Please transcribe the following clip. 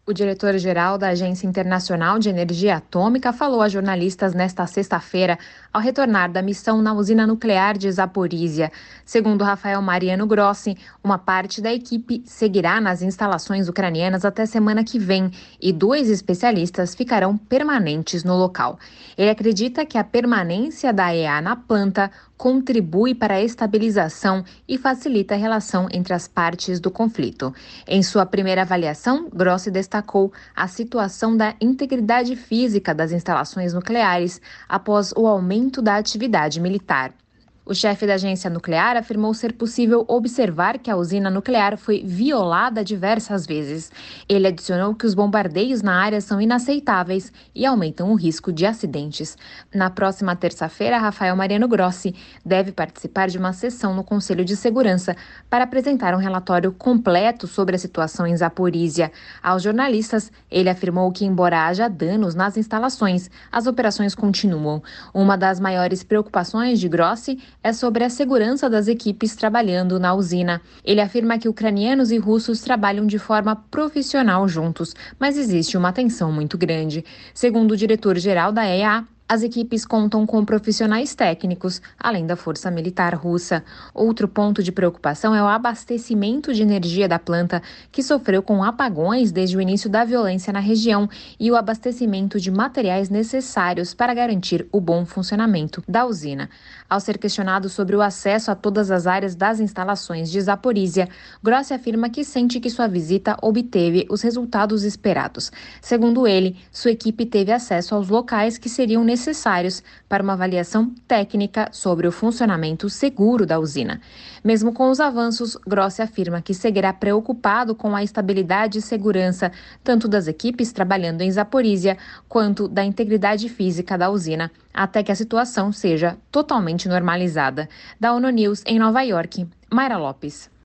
O diretor-geral da Agência Internacional de Energia Atômica falou a jornalistas nesta sexta-feira, ao retornar da missão na usina nuclear de Zaporizhia. Segundo Rafael Mariano Grossi, uma parte da equipe seguirá nas instalações ucranianas até semana que vem e 2 especialistas ficarão permanentes no local. Ele acredita que a permanência da EA na planta contribui para a estabilização e facilita a relação entre as partes do conflito. Em sua primeira avaliação, Grossi destacou a situação da integridade física das instalações nucleares após o aumento da atividade militar. O chefe da agência nuclear afirmou ser possível observar que a usina nuclear foi violada diversas vezes. Ele adicionou que os bombardeios na área são inaceitáveis e aumentam o risco de acidentes. Na próxima terça-feira, Rafael Mariano Grossi deve participar de uma sessão no Conselho de Segurança para apresentar um relatório completo sobre a situação em Zaporizhia. Aos jornalistas, ele afirmou que, embora haja danos nas instalações, as operações continuam. Uma das maiores preocupações de Grossi é sobre a segurança das equipes trabalhando na usina. Ele afirma que ucranianos e russos trabalham de forma profissional juntos, mas existe uma tensão muito grande. Segundo o diretor-geral da EA, as equipes contam com profissionais técnicos, além da força militar russa. Outro ponto de preocupação é o abastecimento de energia da planta, que sofreu com apagões desde o início da violência na região, e o abastecimento de materiais necessários para garantir o bom funcionamento da usina. Ao ser questionado sobre o acesso a todas as áreas das instalações de Zaporizhia, Grossi afirma que sente que sua visita obteve os resultados esperados. Segundo ele, sua equipe teve acesso aos locais que seriam necessários para uma avaliação técnica sobre o funcionamento seguro da usina. Mesmo com os avanços, Grossi afirma que seguirá preocupado com a estabilidade e segurança tanto das equipes trabalhando em Zaporizhia quanto da integridade física da usina, até que a situação seja totalmente normalizada. Da ONU News em Nova York, Mayra Lopes.